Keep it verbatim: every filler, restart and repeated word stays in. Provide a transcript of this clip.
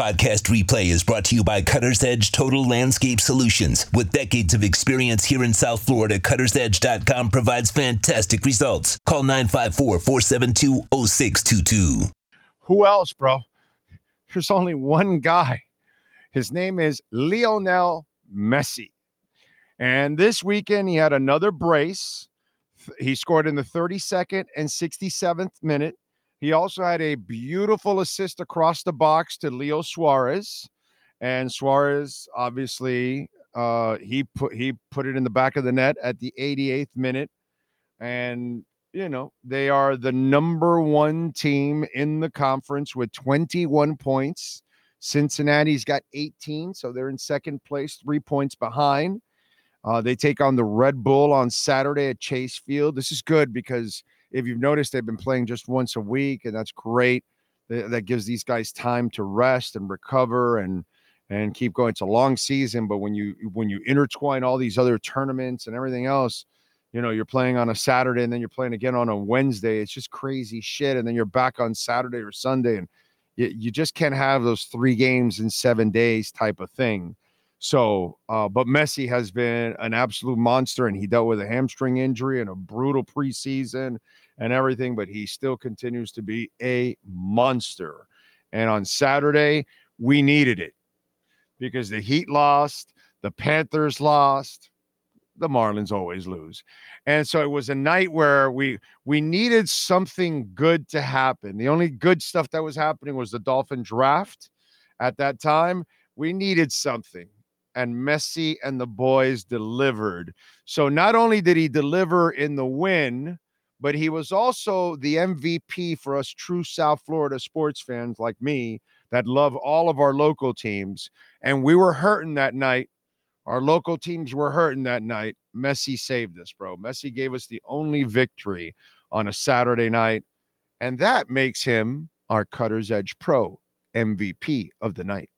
podcast replay is brought to you by Cutter's Edge Total Landscape Solutions. With decades of experience here in South Florida, cutters edge dot com provides fantastic results. Call nine five four, four seven two, zero six two two. Who else, bro? There's only one guy. His name is Lionel Messi. And this weekend, he had another brace. He scored in the thirty-second and sixty-seventh minute. He also had a beautiful assist across the box to Leo Suarez. And Suarez, obviously, uh, he put he put it in the back of the net at the eighty-eighth minute. And, you know, they are the number one team in the conference with twenty-one points. Cincinnati's got eighteen, so they're in second place, three points behind. Uh, they take on the Red Bull on Saturday at Chase Field. This is good because if you've noticed, they've been playing just once a week, and that's great. That, that gives these guys time to rest and recover and and keep going. It's a long season, but when you when you intertwine all these other tournaments and everything else, you know, you're playing on a Saturday and then you're playing again on a Wednesday. It's just crazy shit, and then you're back on Saturday or Sunday, and you, you just can't have those three games in seven days type of thing. So, uh, but Messi has been an absolute monster, and he dealt with a hamstring injury and a brutal preseason and everything, but he still continues to be a monster. And on Saturday, we needed it because the Heat lost, the Panthers lost, the Marlins always lose. And so it was a night where we we needed something good to happen. The only good stuff that was happening was the Dolphin draft at that time. We needed something. And Messi and the boys delivered. So not only did he deliver in the win, but he was also the M V P for us true South Florida sports fans like me that love all of our local teams. And we were hurting that night. Our local teams were hurting that night. Messi saved us, bro. Messi gave us the only victory on a Saturday night. And that makes him our Cutter's Edge Pro M V P of the night.